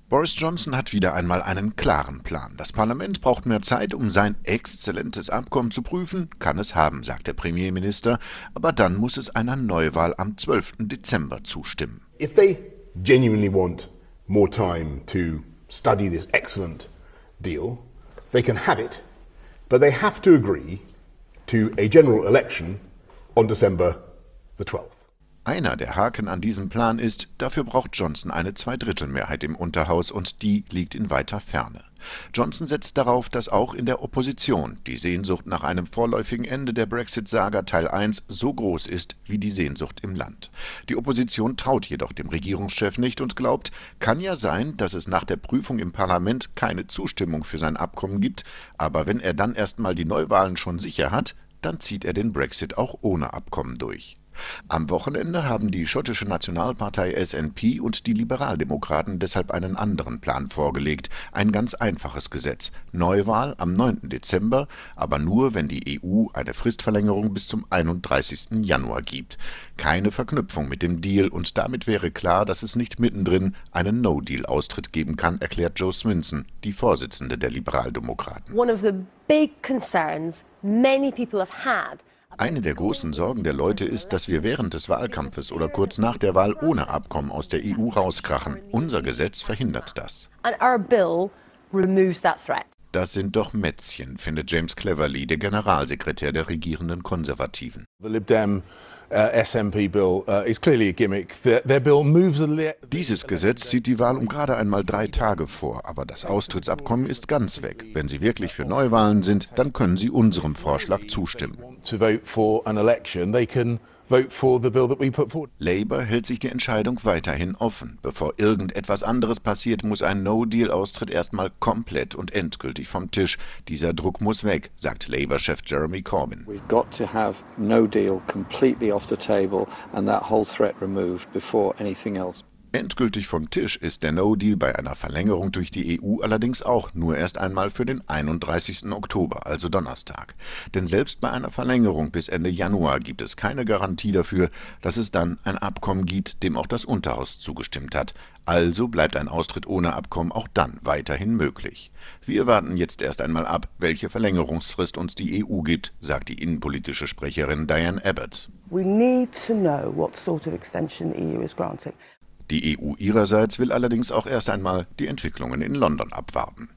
Boris Johnson hat wieder einmal einen klaren Plan. Das Parlament braucht mehr Zeit, um sein exzellentes Abkommen zu prüfen. Kann es haben, sagt der Premierminister. Aber dann muss es einer Neuwahl am 12. Dezember zustimmen. If they genuinely want more time to study this excellent deal, they can have it, but they have to agree to a general election on December the 12th. Einer der Haken an diesem Plan ist, dafür braucht Johnson eine Zweidrittelmehrheit im Unterhaus und die liegt in weiter Ferne. Johnson setzt darauf, dass auch in der Opposition die Sehnsucht nach einem vorläufigen Ende der Brexit-Saga Teil 1 so groß ist wie die Sehnsucht im Land. Die Opposition traut jedoch dem Regierungschef nicht und glaubt, kann ja sein, dass es nach der Prüfung im Parlament keine Zustimmung für sein Abkommen gibt, aber wenn er dann erstmal die Neuwahlen schon sicher hat, dann zieht er den Brexit auch ohne Abkommen durch. Am Wochenende haben die schottische Nationalpartei SNP und die Liberaldemokraten deshalb einen anderen Plan vorgelegt. Ein ganz einfaches Gesetz. Neuwahl am 9. Dezember, aber nur, wenn die EU eine Fristverlängerung bis zum 31. Januar gibt. Keine Verknüpfung mit dem Deal und damit wäre klar, dass es nicht mittendrin einen No-Deal-Austritt geben kann, erklärt Jo Swinson, die Vorsitzende der Liberaldemokraten. One of the big concerns many people have had. Eine der großen Sorgen der Leute ist, dass wir während des Wahlkampfes oder kurz nach der Wahl ohne Abkommen aus der EU rauskrachen. Unser Gesetz verhindert das. And our bill removes that threat. Das sind doch Mätzchen, findet James Cleverly, der Generalsekretär der regierenden Konservativen. The Lib Dem SNP bill is clearly a gimmick. Their bill moves Dieses Gesetz zieht die Wahl um gerade einmal 3 Tage vor, aber das Austrittsabkommen ist ganz weg. Wenn Sie wirklich für Neuwahlen sind, dann können Sie unserem Vorschlag zustimmen. to vote for an election, they can vote for the bill that we put forward. Labour hält sich die Entscheidung weiterhin offen. Bevor irgendetwas anderes passiert, muss ein No-Deal-Austritt erstmal komplett und endgültig vom Tisch. Dieser Druck muss weg, sagt Labour-Chef Jeremy Corbyn. We've got to have no deal completely off the table and that whole threat removed before anything else. Endgültig vom Tisch ist der No-Deal bei einer Verlängerung durch die EU allerdings auch nur erst einmal für den 31. Oktober, also Donnerstag. Denn selbst bei einer Verlängerung bis Ende Januar gibt es keine Garantie dafür, dass es dann ein Abkommen gibt, dem auch das Unterhaus zugestimmt hat. Also bleibt ein Austritt ohne Abkommen auch dann weiterhin möglich. Wir warten jetzt erst einmal ab, welche Verlängerungsfrist uns die EU gibt, sagt die innenpolitische Sprecherin Diane Abbott. We need to know what sort of extension the EU is granting. Die EU ihrerseits will allerdings auch erst einmal die Entwicklungen in London abwarten.